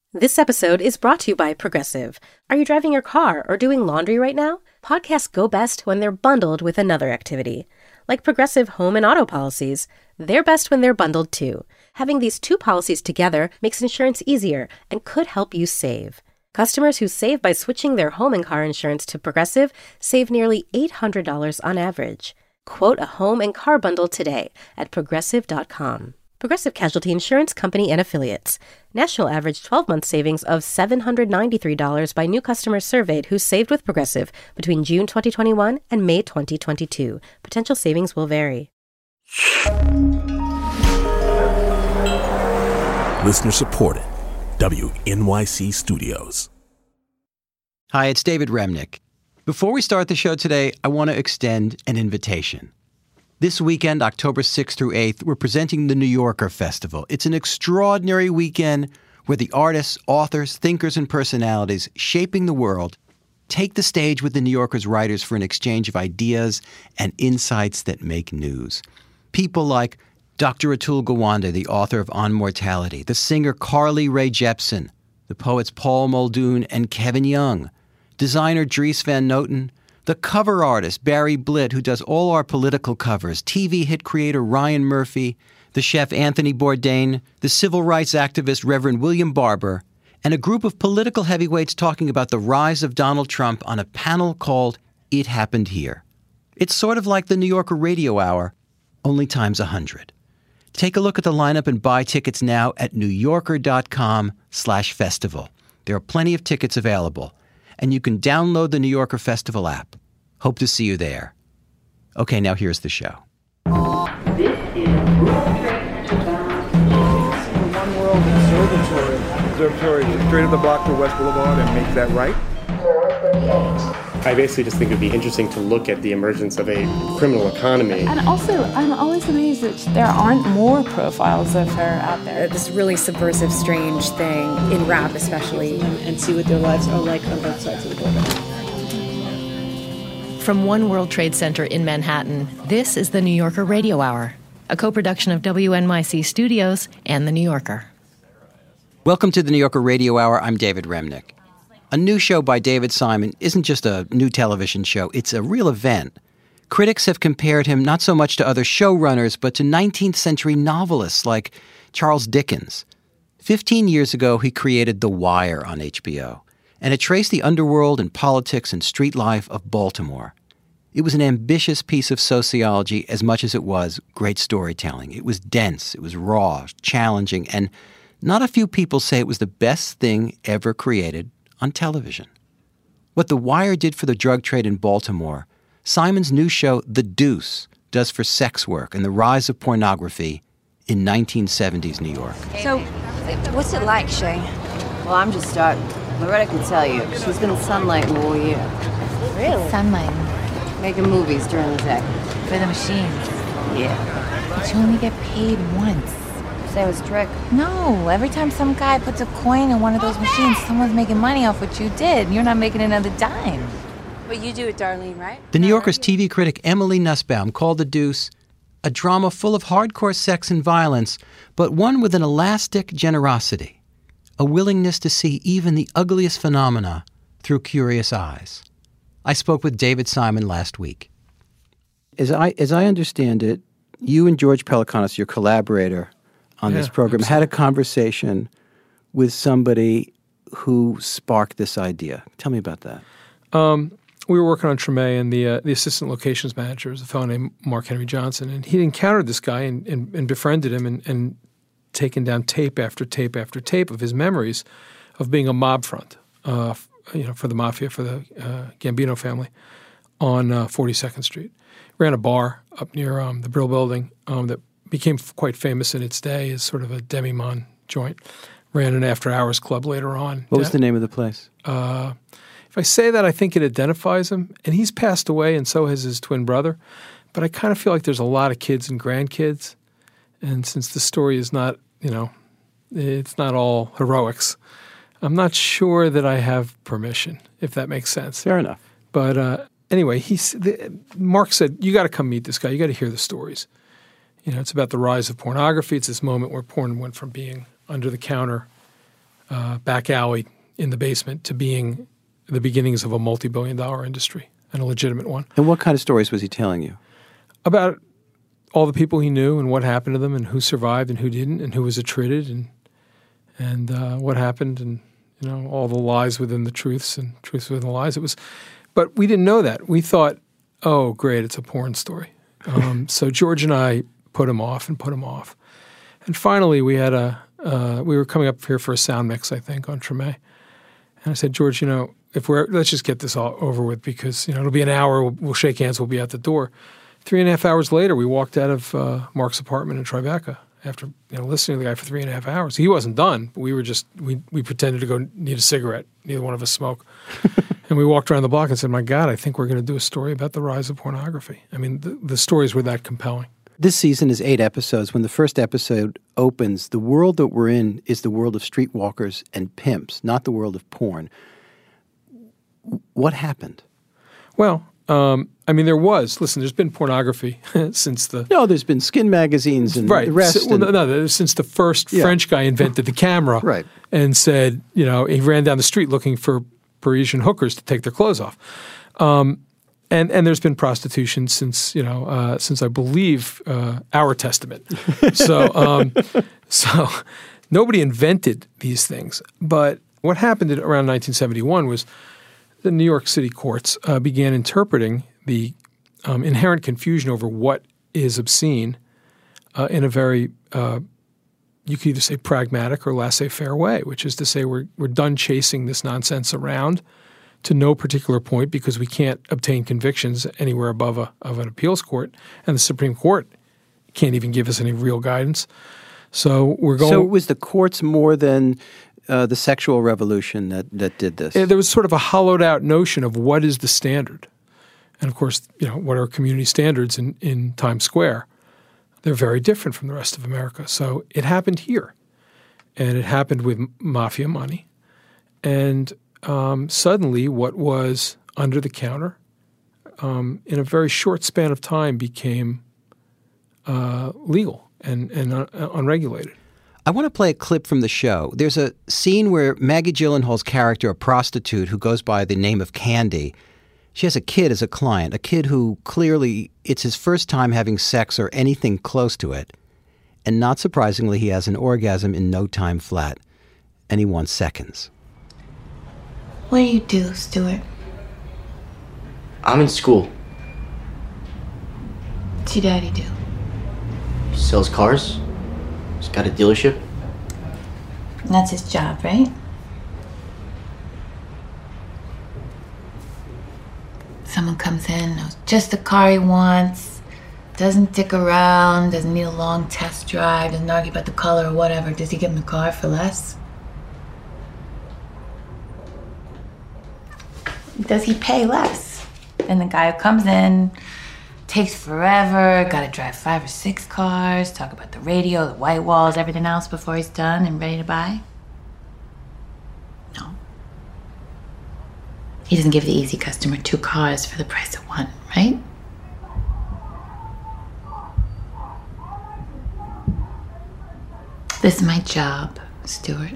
This episode is brought to you by Progressive. Are you driving your car or doing laundry right now? Podcasts go best when they're bundled with another activity. Like Progressive home and auto policies, they're best when they're bundled too. Having these two policies together makes insurance easier and could help you save. Customers who save by switching their home and car insurance to Progressive save nearly $800 on average. Quote a home and car bundle today at Progressive.com. Progressive Casualty Insurance Company and Affiliates. National average 12-month savings of $793 by new customers surveyed who saved with Progressive between June 2021 and May 2022. Potential savings will vary. Listener supported. WNYC Studios. Hi, it's David Remnick. Before we start the show today, I want to extend an invitation. This weekend, October 6th through 8th, we're presenting the New Yorker Festival. It's an extraordinary weekend where the artists, authors, thinkers, and personalities shaping the world take the stage with the New Yorker's writers for an exchange of ideas and insights that make news. People like Dr. Atul Gawande, the author of On Mortality, the singer Carly Rae Jepsen, the poets Paul Muldoon and Kevin Young, designer Dries Van Noten, the cover artist Barry Blitt, who does all our political covers, TV hit creator Ryan Murphy, the chef Anthony Bourdain, the civil rights activist Reverend William Barber, and a group of political heavyweights talking about the rise of Donald Trump on a panel called It Happened Here. It's sort of like the New Yorker Radio Hour, only times 100. Take a look at the lineup and buy tickets now at newyorker.com/festival. There are plenty of tickets available, and you can download the New Yorker Festival app. Hope to see you there. Okay, now here's the show. This is World Trade Center. One World Observatory straight up the block to West Boulevard and make that right. I basically just think it would be interesting to look at the emergence of a criminal economy. And also, I'm always amazed that there aren't more profiles of her out there. This really subversive, strange thing, in rap especially. And see what their lives are like on both sides of the border. From One World Trade Center in Manhattan, this is the New Yorker Radio Hour, a co-production of WNYC Studios and The New Yorker. Welcome to the New Yorker Radio Hour. I'm David Remnick. A new show by David Simon isn't just a new television show, it's a real event. Critics have compared him not so much to other showrunners, but to 19th century novelists like Charles Dickens. 15 years ago, he created The Wire on HBO, and it traced the underworld and politics and street life of Baltimore. It was an ambitious piece of sociology as much as it was great storytelling. It was dense, it was raw, challenging, and not a few people say it was the best thing ever created on television. What The Wire did for the drug trade in Baltimore, Simon's new show, The Deuce, does for sex work and the rise of pornography in 1970s New York. So, what's it like, Shay? Well, I'm just starting. Loretta can tell you. She's been sunlighting all year. Really? Sunlighting. Making movies during the day. For the machines? Yeah. But you only get paid once. Same as Trick? No, every time some guy puts a coin in one of those machines, someone's making money off what you did. You're not making another dime. But you do it, Darlene, right? The New Yorker's TV critic Emily Nussbaum called The Deuce a drama full of hardcore sex and violence, but one with an elastic generosity, a willingness to see even the ugliest phenomena through curious eyes. I spoke with David Simon last week. As I understand it, you and George Pelecanos, your collaborator on this program, absolutely. had a conversation with somebody who sparked this idea. Tell me about that. We were working on Treme, and the assistant locations manager was a fellow named Mark Henry Johnson, and he'd encountered this guy and befriended him and taken down tape after tape after tape of his memories of being a mob front, for the mafia, for the Gambino family, on 42nd Street. Ran a bar up near the Brill Building that became quite famous in its day as sort of a demi-monde joint. Ran an after-hours club later on. What was the name of the place? If I say that, I think it identifies him. And he's passed away, and so has his twin brother. But I kind of feel like there's a lot of kids and grandkids. And since the story is not, it's not all heroics, I'm not sure that I have permission, if that makes sense. Fair enough. But anyway, Mark said, you got to come meet this guy. You got to hear the stories. It's about the rise of pornography. It's this moment where porn went from being under the counter back alley in the basement to being the beginnings of a multi-billion-dollar industry, and a legitimate one. And what kind of stories was he telling you? About all the people he knew and what happened to them and who survived and who didn't and who was attrited and what happened and, all the lies within the truths and truths within the lies. But we didn't know that. We thought, oh, great, it's a porn story. So George and I put him off. And finally we had we were coming up here for a sound mix, I think, on Treme. And I said, George, let's just get this all over with because, it'll be an hour, we'll shake hands, we'll be out the door. 3.5 hours later, we walked out of Mark's apartment in Tribeca after listening to the guy for 3.5 hours. He wasn't done, but we pretended to go need a cigarette. Neither one of us smoke. And we walked around the block and said, my God, I think we're going to do a story about the rise of pornography. I mean, the stories were that compelling. This season is 8 episodes. When the first episode opens, the world that we're in is the world of streetwalkers and pimps, not the world of porn. What happened? Well, there's been pornography since the... No, there's been skin magazines and the rest. Since the first French guy invented the camera right. and said, he ran down the street looking for Parisian hookers to take their clothes off. And there's been prostitution since I believe our Testament. So nobody invented these things. But what happened around 1971 was the New York City courts began interpreting the inherent confusion over what is obscene in a very, you could either say pragmatic or laissez-faire way, which is to say we're done chasing this nonsense around to no particular point because we can't obtain convictions anywhere above an appeals court, and the Supreme Court can't even give us any real guidance. So we're going. So it was the courts more than the sexual revolution that did this. There was sort of a hollowed out notion of what is the standard, and of course, what are community standards in Times Square? They're very different from the rest of America. So it happened here, and it happened with mafia money, and suddenly what was under the counter in a very short span of time became legal and unregulated. I want to play a clip from the show. There's a scene where Maggie Gyllenhaal's character, a prostitute who goes by the name of Candy, she has a kid as a client, a kid who clearly it's his first time having sex or anything close to it. And not surprisingly, he has an orgasm in no time flat, and he wants seconds. What do you do, Stuart? I'm in school. What's your daddy do? He sells cars. He's got a dealership. And that's his job, right? Someone comes in, knows just the car he wants, doesn't dick around, doesn't need a long test drive, doesn't argue about the color or whatever. Does he give him the car for less? Does he pay less than the guy who comes in, takes forever, gotta drive 5 or 6 cars, talk about the radio, the white walls, everything else before he's done and ready to buy? No. He doesn't give the easy customer 2 cars for the price of 1, right? This is my job, Stuart.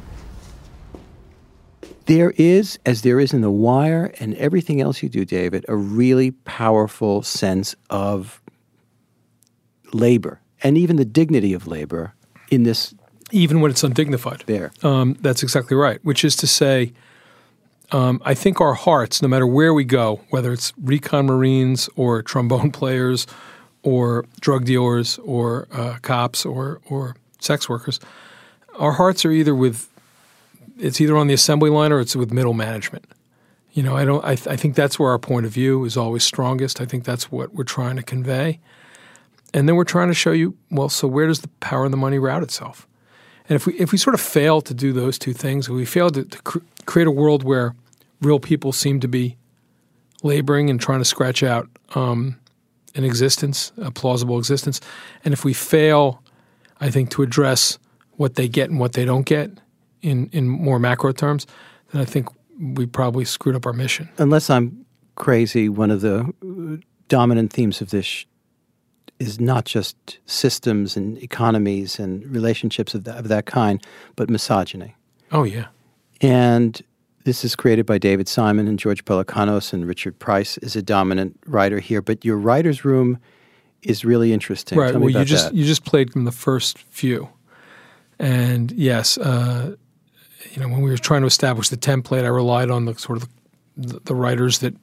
There is, as there is in The Wire and everything else you do, David, a really powerful sense of labor and even the dignity of labor in this. Even when it's undignified. There. That's exactly right, which is to say, I think our hearts, no matter where we go, whether it's recon Marines or trombone players or drug dealers or cops or sex workers, our hearts are it's either on the assembly line or it's with middle management. I think that's where our point of view is always strongest. I think that's what we're trying to convey. And then we're trying to show you, well, so where does the power and the money route itself? And if we sort of fail to do those two things, if we fail to create a world where real people seem to be laboring and trying to scratch out an existence, a plausible existence, and if we fail, I think, to address what they get and what they don't get in more macro terms, then I think we probably screwed up our mission. Unless I'm crazy, one of the dominant themes of this is not just systems and economies and relationships of that kind, but misogyny. Oh, yeah. And this is created by David Simon and George Pelecanos, and Richard Price is a dominant writer here. But your writer's room is really interesting. Right. Tell me about that. You just played from the first few. And yes, when we were trying to establish the template, I relied on the sort of the writers that,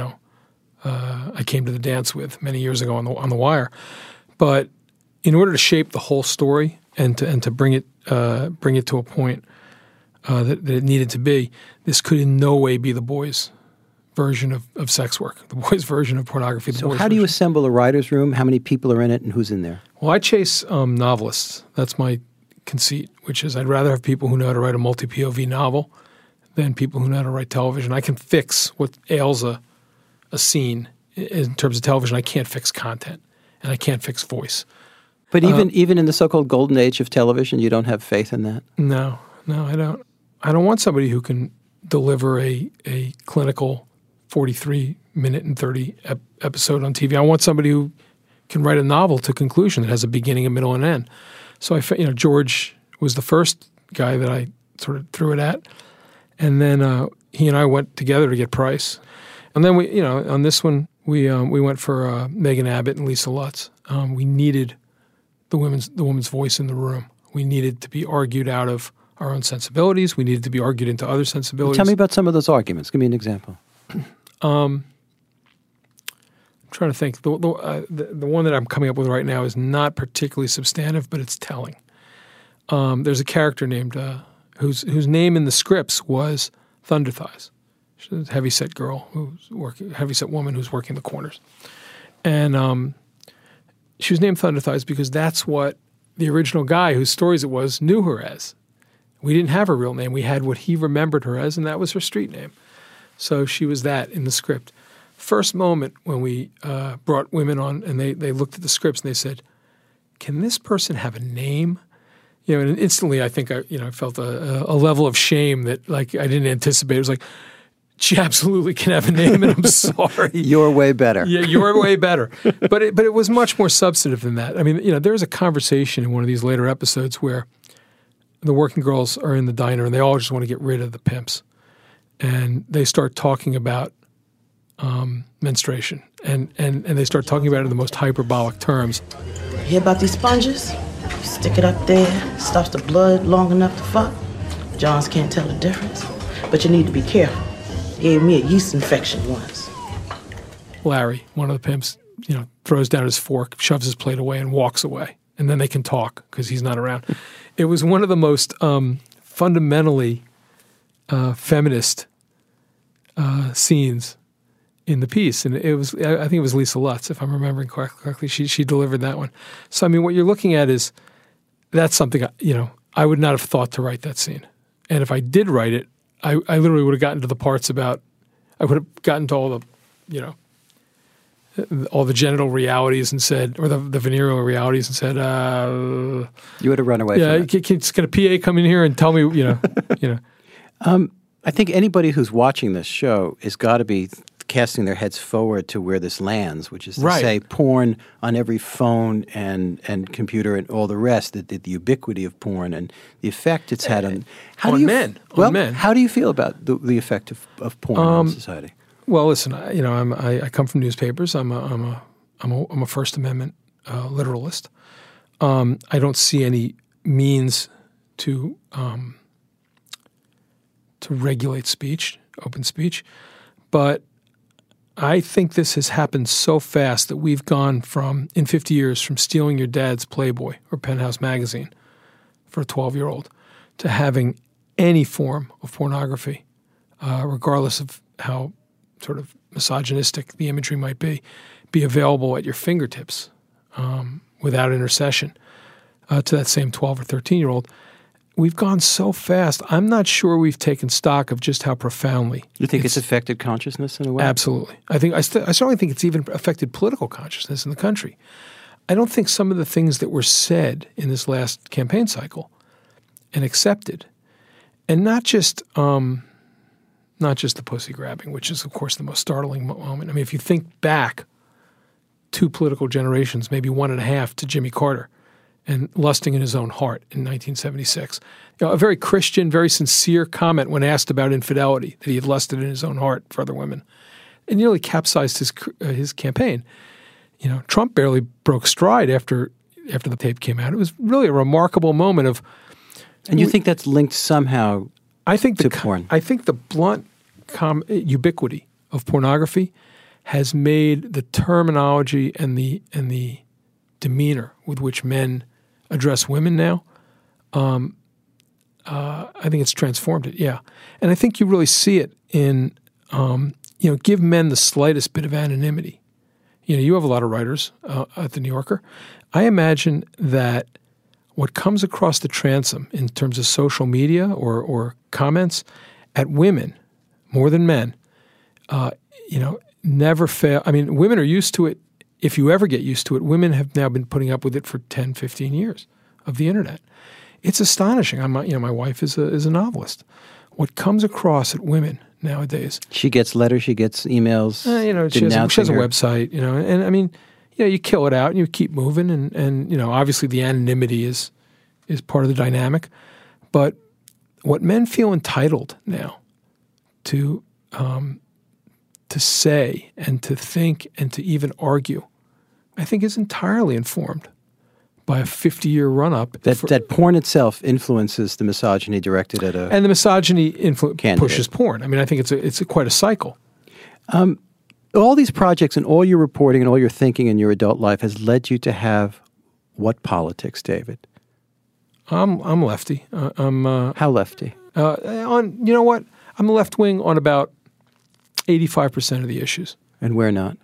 I came to the dance with many years ago on the Wire. But in order to shape the whole story and to bring it to a point that it needed to be, this could in no way be the boys' version of sex work, the boys' version of pornography. So how do you assemble a writer's room? How many people are in it, and who's in there? Well, I chase novelists. That's my conceit, which is I'd rather have people who know how to write a multi-POV novel than people who know how to write television. I can fix what ails a scene in terms of television. I can't fix content, and I can't fix voice. But even in the so-called golden age of television, you don't have faith in that? No, I don't. I don't want somebody who can deliver a clinical 43-minute and 30 episode on TV. I want somebody who can write a novel to conclusion that has a beginning, a middle, and end. So George was the first guy that I sort of threw it at, and then he and I went together to get Price, and then we, on this one we went for Megan Abbott and Lisa Lutz. We needed the woman's voice in the room. We needed to be argued out of our own sensibilities. We needed to be argued into other sensibilities. Tell me about some of those arguments. Give me an example. I'm trying to think. The one that I'm coming up with right now is not particularly substantive, but it's telling. There's a character named whose name in the scripts was Thunder Thighs. She's a heavyset girl heavyset woman who's working the corners, and she was named Thunder Thighs because that's what the original guy whose stories it was knew her as. We didn't have her real name. We had what he remembered her as, and that was her street name. So she was that in the script. First moment when we brought women on and they looked at the scripts and they said, can this person have a name? And instantly I think I felt a level of shame that I didn't anticipate. It was like, she absolutely can have a name, and I'm sorry. You're way better. Yeah, you're way better. But it was much more substantive than that. I mean, there's a conversation in one of these later episodes where the working girls are in the diner and they all just want to get rid of the pimps. And they start talking about menstruation. And they start talking about it in the most hyperbolic terms. Hear about these sponges? You stick it up there, stops the blood long enough to fuck. Johns can't tell the difference. But you need to be careful. Gave me a yeast infection once. Larry, one of the pimps, throws down his fork, shoves his plate away, and walks away. And then they can talk because he's not around. It was one of the most fundamentally feminist scenes in the piece, and I think it was Lisa Lutz, if I'm remembering correctly. She delivered that one. So I mean, what you're looking at is that's something I would not have thought to write that scene, and if I did write it, I literally would have gotten to the parts about. I would have gotten to all the, all the genital realities and said, or the venereal realities and said, you would have run away. Yeah, can a PA come in here and tell me, I think anybody who's watching this show has got to be casting their heads forward to where this lands, which is to say porn on every phone and computer and all the rest, the ubiquity of porn and the effect it's had on men. How do you feel about the effect of porn on society? Well, listen, I come from newspapers. I'm a First Amendment literalist. I don't see any means to regulate speech, open speech, but I think this has happened so fast that we've gone from, in 50 years, from stealing your dad's Playboy or Penthouse magazine for a 12-year-old to having any form of pornography, regardless of how sort of misogynistic the imagery might be available at your fingertips without intercession to that same 12 or 13-year-old. We've gone so fast. I'm not sure we've taken stock of just how profoundly. You think it's affected consciousness in a way? Absolutely. I certainly think it's even affected political consciousness in the country. I don't think some of the things that were said in this last campaign cycle and accepted, and not just the pussy grabbing, which is, of course, the most startling moment. I mean, if you think back 2 political generations, maybe 1.5 to Jimmy Carter, and lusting in his own heart in 1976. A very Christian, very sincere comment when asked about infidelity, that he had lusted in his own heart for other women. And nearly capsized his campaign. Trump barely broke stride after the tape came out. It was really a remarkable moment of... And you think that's linked somehow to porn? I think the blunt ubiquity of pornography has made the terminology and the demeanor with which men address women now, I think it's transformed it, yeah. And I think you really see it in, give men the slightest bit of anonymity. You have a lot of writers at The New Yorker. I imagine that what comes across the transom in terms of social media or comments at women, more than men, never fail. I mean, women are used to it. If you ever get used to it, women have now been putting up with it for 10, 15 years of the internet. It's astonishing. My wife is a novelist. What comes across at women nowadays? She gets letters. She gets emails. She has a website. And I mean, you kill it out and you keep moving. And obviously the anonymity is part of the dynamic. But what men feel entitled now to say and to think and to even argue, I think is entirely informed by a 50-year run-up. That porn itself influences the misogyny directed at a... And the misogyny pushes porn. I mean, I think it's quite a cycle. All these projects and all your reporting and all your thinking in your adult life has led you to have what politics, David? I'm lefty. How lefty? You know what? I'm left wing on about 85% of the issues. And where not?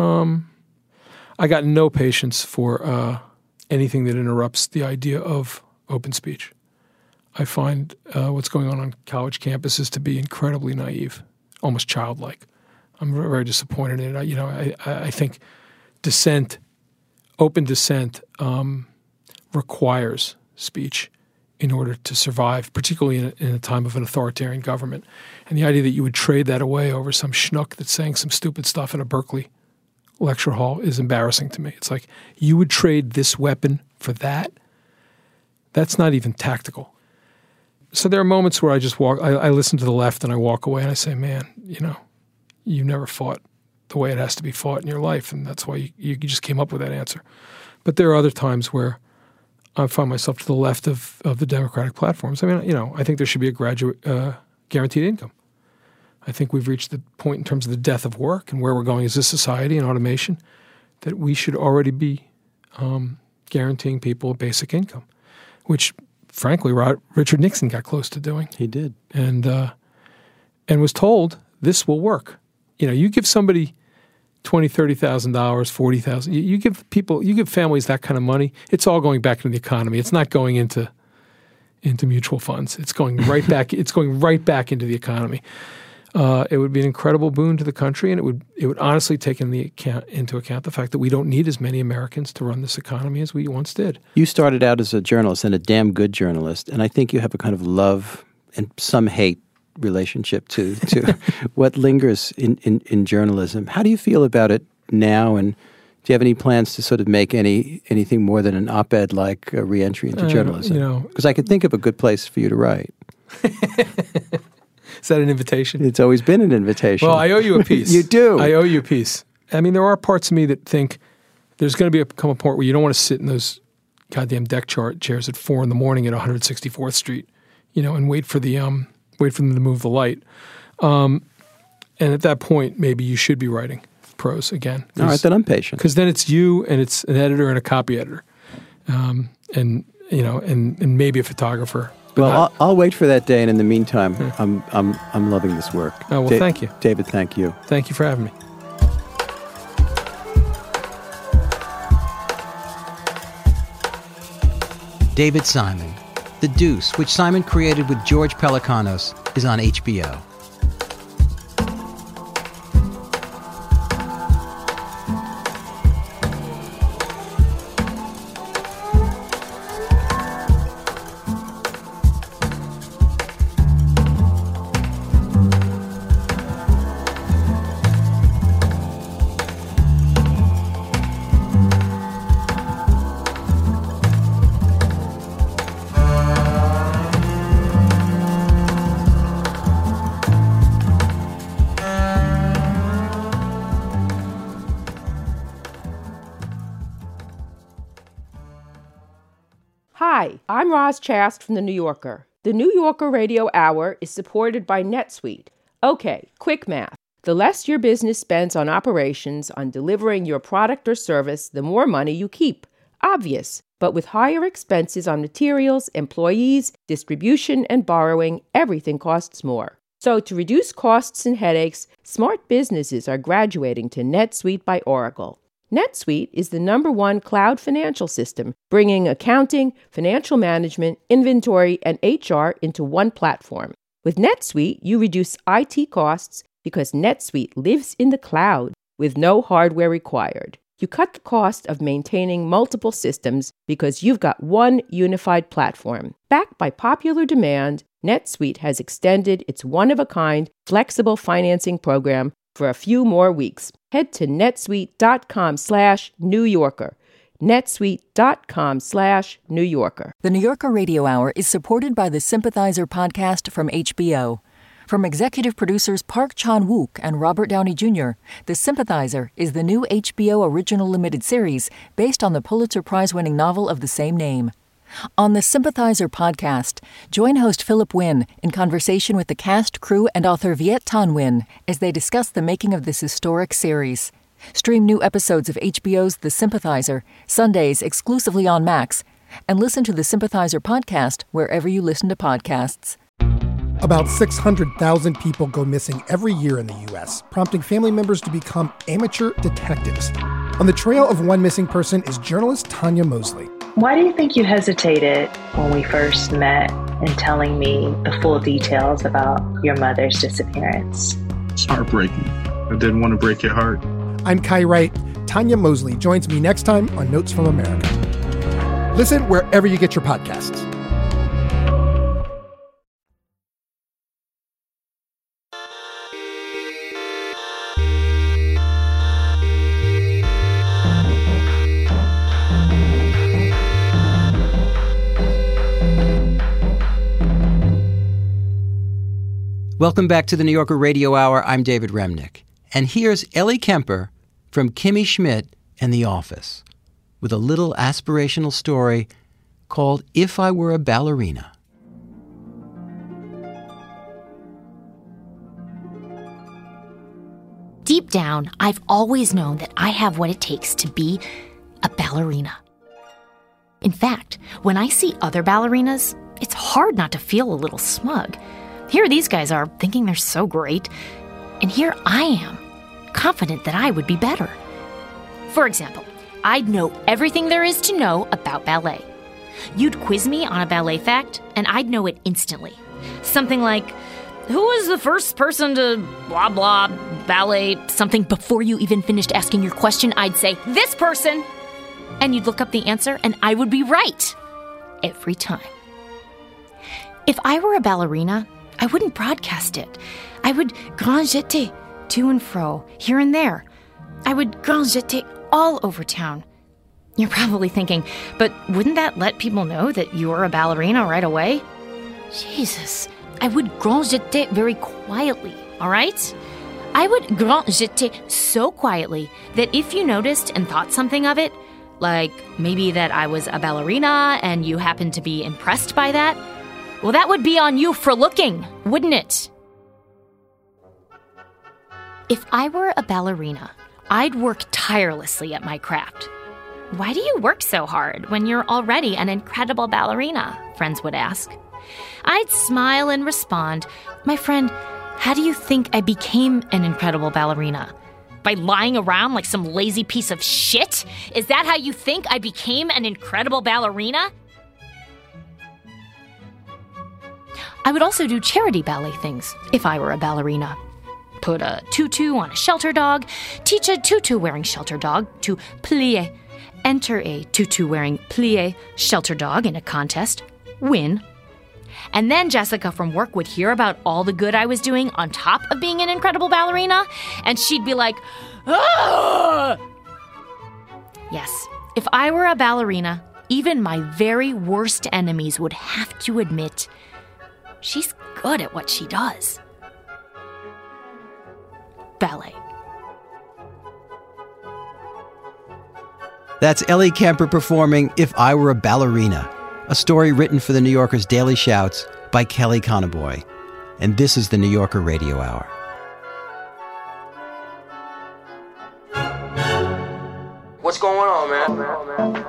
I got no patience for anything that interrupts the idea of open speech. I find what's going on college campuses to be incredibly naive, almost childlike. I'm very, very disappointed in it. I think open dissent requires speech in order to survive, particularly in a time of an authoritarian government. And the idea that you would trade that away over some schnook that's saying some stupid stuff in a Berkeley lecture hall is embarrassing to me. It's like, you would trade this weapon for that? That's not even tactical. So there are moments where I just I listen to the left and I walk away and I say, man, you never fought the way it has to be fought in your life, and that's why you just came up with that answer. But there are other times where I find myself to the left of the Democratic platforms. I mean, I think there should be a graduate guaranteed income. I think we've reached the point in terms of the death of work and where we're going as a society and automation that we should already be guaranteeing people a basic income, which, frankly, Richard Nixon got close to doing. He did. And was told, this will work. You give somebody $20,000, $30,000, $40,000. You give families that kind of money. It's all going back into the economy. It's not going into mutual funds. It's going right back. It's going right back into the economy. It would be an incredible boon to the country, and it would honestly take into account the fact that we don't need as many Americans to run this economy as we once did. You started out as a journalist, and a damn good journalist, and I think you have a kind of love and some hate relationship to what lingers in journalism. How do you feel about it now, and do you have any plans to sort of make anything more than an op-ed like a re-entry into journalism? Because I could think of a good place for you to write. Is that an invitation? It's always been an invitation. Well, I owe you a piece. You do. I owe you a piece. I mean, there are parts of me that think there's going to come a point where you don't want to sit in those goddamn deck chairs at 4 a.m. at 164th Street, and wait for them to move the light. And at that point, maybe you should be writing prose again. All right, then I'm patient. Because then it's you and it's an editor and a copy editor, and maybe a photographer. Well, I'll wait for that day, and in the meantime, I'm loving this work. Oh, well, thank you. David, thank you. Thank you for having me. David Simon. The Deuce, which Simon created with George Pelecanos, is on HBO. Hi, I'm Roz Chast from The New Yorker. The New Yorker Radio Hour is supported by NetSuite. Okay, quick math. The less your business spends on operations, on delivering your product or service, the more money you keep. Obvious. But with higher expenses on materials, employees, distribution, and borrowing, everything costs more. So to reduce costs and headaches, smart businesses are graduating to NetSuite by Oracle. NetSuite is the #1 cloud financial system, bringing accounting, financial management, inventory, and HR into one platform. With NetSuite, you reduce IT costs because NetSuite lives in the cloud with no hardware required. You cut the cost of maintaining multiple systems because you've got one unified platform. Backed by popular demand, NetSuite has extended its one-of-a-kind flexible financing program for a few more weeks. Head to netsuite.com/New Yorker. netsuite.com/New Yorker. The New Yorker Radio Hour is supported by the Sympathizer podcast from HBO. From executive producers Park Chan-wook and Robert Downey Jr., The Sympathizer is the new HBO original limited series based on the Pulitzer Prize-winning novel of the same name. On the Sympathizer podcast, join host Philip Wynn in conversation with the cast, crew, and author Viet Thanh Nguyen as they discuss the making of this historic series. Stream new episodes of HBO's The Sympathizer, Sundays exclusively on Max, and listen to the Sympathizer podcast wherever you listen to podcasts. About 600,000 people go missing every year in the U.S., prompting family members to become amateur detectives. On the trail of one missing person is journalist Tanya Mosley. Why do you think you hesitated when we first met in telling me the full details about your mother's disappearance? It's heartbreaking. I didn't want to break your heart. I'm Kai Wright. Tanya Mosley joins me next time on Notes from America. Listen wherever you get your podcasts. Welcome back to the New Yorker Radio Hour. I'm David Remnick. And here's Ellie Kemper from Kimmy Schmidt and The Office with a little aspirational story called If I Were a Ballerina. Deep down, I've always known that I have what it takes to be a ballerina. In fact, when I see other ballerinas, it's hard not to feel a little smug. Here these guys are, thinking they're so great, and here I am, confident that I would be better. For example, I'd know everything there is to know about ballet. You'd quiz me on a ballet fact, and I'd know it instantly. Something like, who was the first person to blah blah ballet something? Before you even finished asking your question, I'd say, this person! And you'd look up the answer, and I would be right. Every time. If I were a ballerina, I wouldn't broadcast it. I would grand jeter to and fro, here and there. I would grand jeter all over town. You're probably thinking, but wouldn't that let people know that you're a ballerina right away? Jesus, I would grand jeter very quietly, all right? I would grand jeter so quietly that if you noticed and thought something of it, like maybe that I was a ballerina and you happened to be impressed by that, well, that would be on you for looking, wouldn't it? If I were a ballerina, I'd work tirelessly at my craft. Why do you work so hard when you're already an incredible ballerina? Friends would ask. I'd smile and respond, my friend, how do you think I became an incredible ballerina? By lying around like some lazy piece of shit? Is that how you think I became an incredible ballerina? I would also do charity ballet things if I were a ballerina. Put a tutu on a shelter dog, teach a tutu-wearing shelter dog to plier, enter a tutu-wearing plier shelter dog in a contest, win. And then Jessica from work would hear about all the good I was doing on top of being an incredible ballerina, and she'd be like, ah! Yes, if I were a ballerina, even my very worst enemies would have to admit, she's good at what she does. Ballet. That's Ellie Kemper performing If I Were a Ballerina. a story written for the New Yorker's Daily Shouts by Kelly Conaboy. And this is the New Yorker Radio Hour. What's going on, man?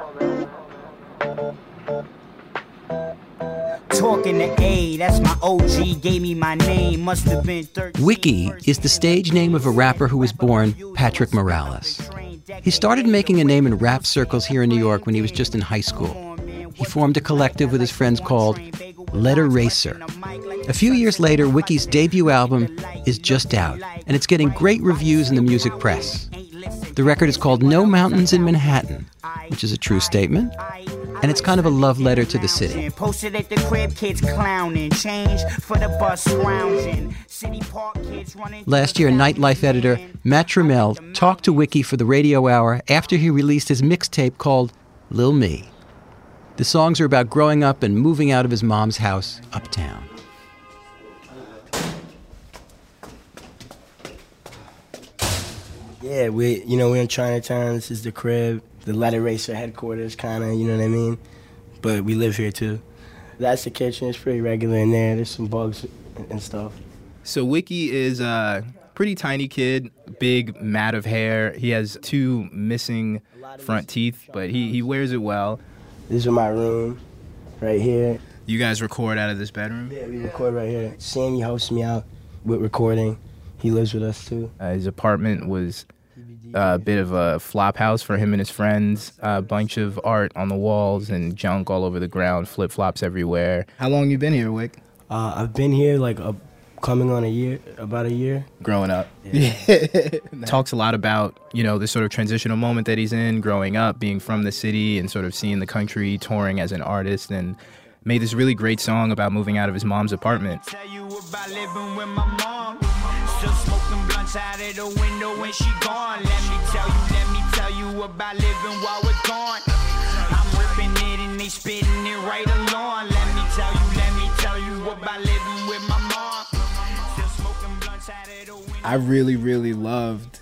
Talking to A, that's my OG, gave me my name, must have been 13. Wiki is the stage name of a rapper who was born Patrick Morales. He started making a name in rap circles here in New York when he was just in high school. He formed a collective with his friends called Letter Racer. A few years later, Wiki's debut album is just out, and it's getting great reviews in the music press. The record is called No Mountains in Manhattan, which is a true statement, and it's kind of a love letter to the city. Posted at the crib, kids clowning, change for the bus scrounging. City Park kids running. Last year, nightlife editor Matt Trammell talked to Wiki for the Radio Hour after he released his mixtape called Lil Me. The songs are about growing up and moving out of his mom's house uptown. Yeah, we're in Chinatown. This is the crib, the Letter Racer headquarters, kind of, you know what I mean? But we live here, too. That's the kitchen. It's pretty regular in there. There's some bugs and stuff. So Wiki is a pretty tiny kid, big mat of hair. He has 2 missing front teeth, but he wears it well. This is my room, right here. You guys record out of this bedroom? Yeah, we record right here. Sammy hosts me out with recording. He lives with us, too. His apartment was a bit of a flop house for him and his friends. A bunch of art on the walls and junk all over the ground, flip-flops everywhere. How long you been here, Wick? I've been here coming on about a year. Growing up. Yeah. Talks a lot about, this sort of transitional moment that he's in, growing up, being from the city and sort of seeing the country, touring as an artist, and made this really great song about moving out of his mom's apartment. Tell you about living with my mom. Still smoking blunts out of the window when she gone. Let me tell you about living while we're gone. I'm ripping it and they spitting it right along. Let me tell you about living with my mom. Still smoking blunts out of the window. I really, really loved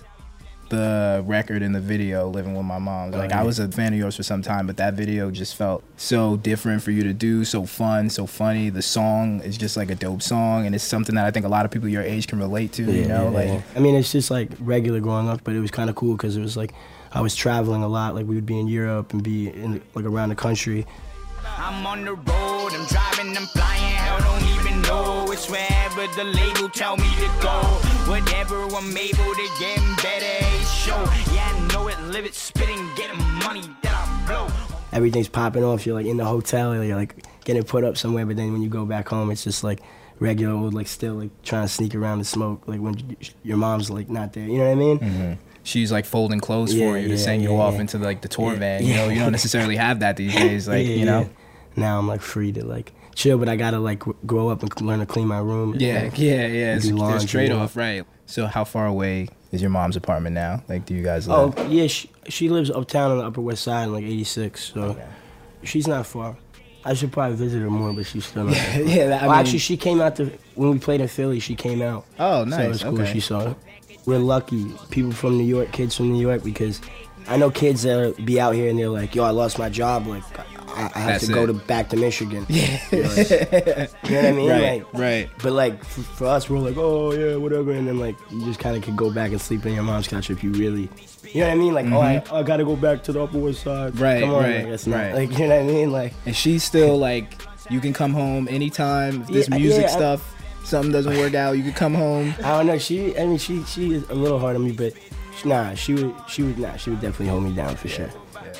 the record and the video, Living with My Mom. I was a fan of yours for some time, but that video just felt so different for you to do, so fun, so funny. The song is just like a dope song, and it's something that I think a lot of people your age can relate to, Yeah. I mean, it's just like regular growing up, but it was kind of cool because it was like I was traveling a lot. Like we would be in Europe and be in around the country. I'm on the road, I'm driving, I'm flying, hell don't even know. It's wherever the label tell me to go. Whatever I'm able to get better, show. Yeah, I know it, live it, spitting, getting money that I blow. Everything's popping off. You're like in the hotel, you're like getting put up somewhere, but then when you go back home, it's just like regular old, like still like trying to sneak around and smoke, like when your mom's like not there. You know what I mean? Mm-hmm. She's like folding clothes for you to send you off into like the tour van. You don't necessarily have that these days, you know. Now I'm like free to like chill, but I gotta like grow up and learn to clean my room. Yeah. It's straight off, right? So how far away is your mom's apartment now? Like, do you guys live? Oh yeah, she lives uptown on the Upper West Side, in like 86. So she's not far. I should probably visit her more, but she's still not. Actually, she came out when we played in Philly. She came out. Oh, nice. So it was cool. She saw it. We're lucky, people from New York, kids from New York, because I know kids that be out here and they're like, yo, I lost my job, like I have to go back to Michigan. Yeah. You know what I mean? Right. But like for us, we're like, oh yeah, whatever, and then like you just kind of can go back and sleep in your mom's couch if you really, you know what I mean? Like, oh, I gotta go back to the Upper West Side. Right. Come on, right. Like, that's not, like, you know what I mean? Like, and she's still like, you can come home anytime. If this music stuff. Something doesn't work out, you could come home. I don't know. She is a little hard on me, but she would definitely hold me down for sure. Yeah.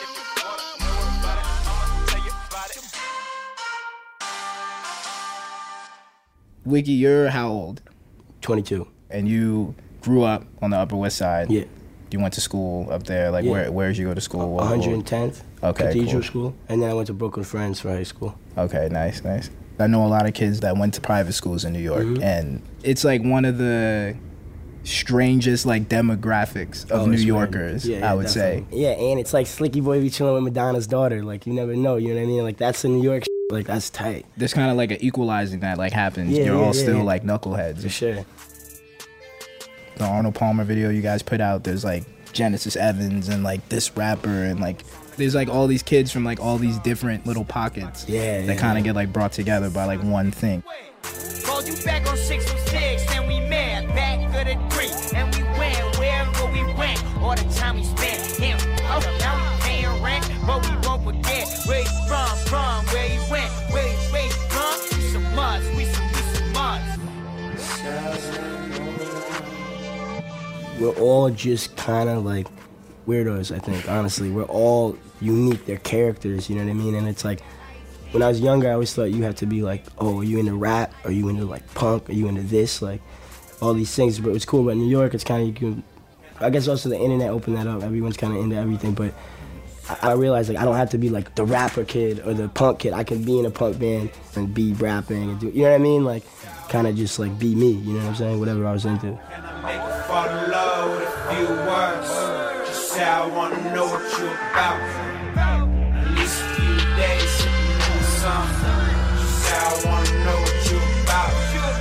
Wiki, you're how old? 22. And you grew up on the Upper West Side. Yeah. You went to school up there. Like, where did you go to school? 110th. Okay, Cathedral School, and then I went to Brooklyn Friends for high school. Okay, nice. I know a lot of kids that went to private schools in New York, and it's like one of the strangest like demographics of New Yorkers, I would say. Yeah, and it's like Slicky Boy be chilling with Madonna's daughter. Like, you never know, you know what I mean? Like, that's in New York, like, that's tight. There's kind of like an equalizing that like happens. You're all still like knuckleheads. For sure. The Arnold Palmer video you guys put out, there's like Genesis Evans and like this rapper and like there's like all these kids from like all these different little pockets that kind of get like brought together by like one thing. Called you back on 606 and we met back for the 3 and we went wherever we went. All the time we spent him. Oh, now we paying rent, but we won't forget where he's from, where he went, where he's from. We some must, we some must. We're all just kind of like weirdos, I think, honestly. We're all unique. They're characters, you know what I mean? And it's like, when I was younger, I always thought you had to be like, oh, are you into rap? Are you into like punk? Are you into this? Like, all these things. But what's cool about New York, it's kind of, you can, I guess also the internet opened that up. Everyone's kind of into everything. But I realized like I don't have to be like the rapper kid or the punk kid. I can be in a punk band and be rapping and do, you know what I mean? Like, kind of just like be me, you know what I'm saying? Whatever I was into. Fall in love with a few words. Just say I wanna know what you about. At least a few days sitting in the sun. Just say I wanna know what you about.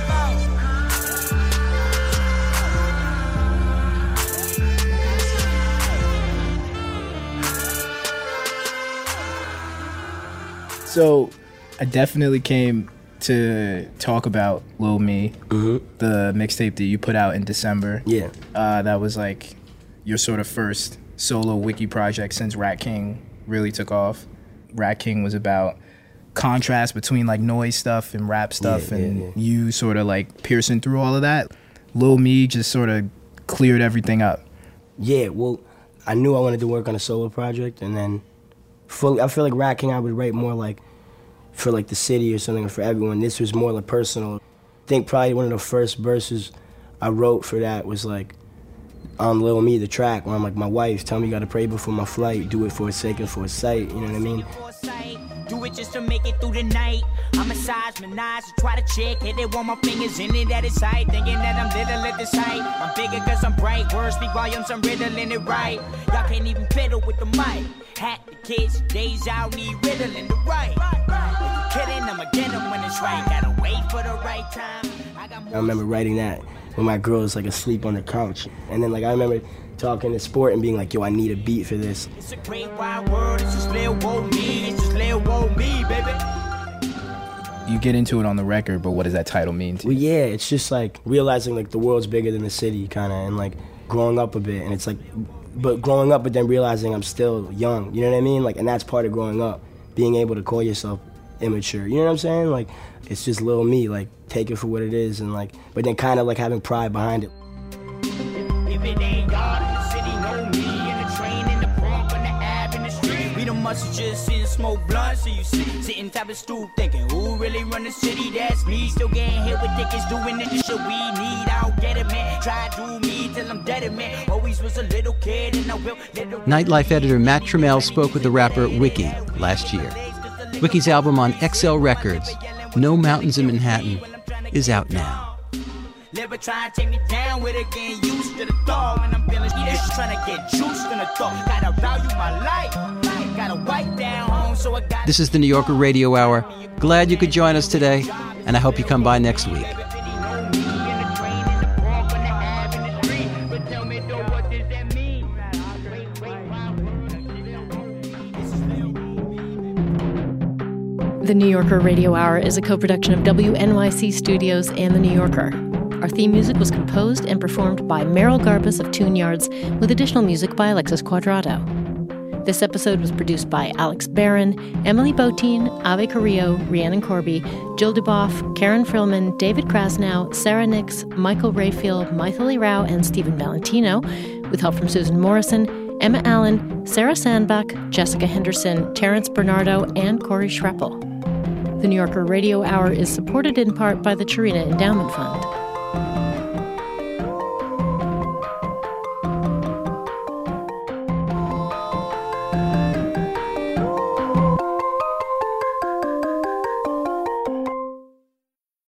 So I definitely came to talk about Lil Me, the mixtape that you put out in December. Yeah. That was like your sort of first solo wiki project since Rat King really took off. Rat King was about contrast between like noise stuff and rap stuff, and you sort of like piercing through all of that. Lil Me just sort of cleared everything up. Yeah, well, I knew I wanted to work on a solo project, and then I feel like Rat King I would write more like for like the city or something, or for everyone. This was more like personal. I think probably one of the first verses I wrote for that was like on Lil Me, the track, where I'm like, my wife, tell me you gotta pray before my flight, do it for a sake and for a sight, you know what I mean? Do it just to make it through the night. I massage my eyes and try to check. Hit it, want my fingers in it at its height. Thinking that I'm little at this height. I'm bigger cause I'm bright. Words speak volumes, I'm riddling it right. Y'all can't even fiddle with the mic. Hat the kids, days out, need riddling the right. If you kidding, I'ma get them when it's right. Gotta wait for the right time. I remember writing that when my girl was like asleep on the couch. And then like I remember talking to Sport and being like, yo, I need a beat for this. It's a great wide world, it's just Lil Woe Me, it's just Lil Woe Me, baby. You get into it on the record, but what does that title mean to you? Well, yeah, it's just like realizing like the world's bigger than the city, kind of, and like growing up a bit. And it's like, but growing up, but then realizing I'm still young, you know what I mean? Like, and that's part of growing up, being able to call yourself immature, you know what I'm saying? Like, it's just Lil Me, like, take it for what it is, and like, but then kind of like having pride behind it. If it ain't God in the city, know me. In the train, in the pump, in the ab, in the street. We the muscle just sit and smoke blunt, so you see. Sitting top of stoop thinking, who really run the city? That's me. Still getting hit with tickets, doing it, the shit we need. I don't get it, man. Try to do me till I'm dead, man. Always was a little kid, and I will. Nightlife editor Matt Trammell spoke with the rapper Wiki last year. Wiki's album on XL Records, No Mountains in Manhattan, is out now. Never try to take me down with it, getting used to the thought. When I'm feeling just trying to get juiced in the thought. Gotta value my life, gotta wipe down home, so I got. This is the New Yorker Radio Hour. Glad you could join us today, and I hope you come by next week. The New Yorker Radio Hour is a co-production of WNYC Studios and The New Yorker. Our theme music was composed and performed by Meryl Garbus of Tune Yards, with additional music by Alexis Cuadrado. This episode was produced by Alex Barron, Emily Botine, Ave Carrillo, Rhiannon Corby, Jill Duboff, Karen Frillman, David Krasnow, Sarah Nix, Michael Rayfield, Maithili Rao, and Stephen Valentino, with help from Susan Morrison, Emma Allen, Sarah Sandbach, Jessica Henderson, Terrence Bernardo, and Corey Schreppel. The New Yorker Radio Hour is supported in part by the Chirina Endowment Fund.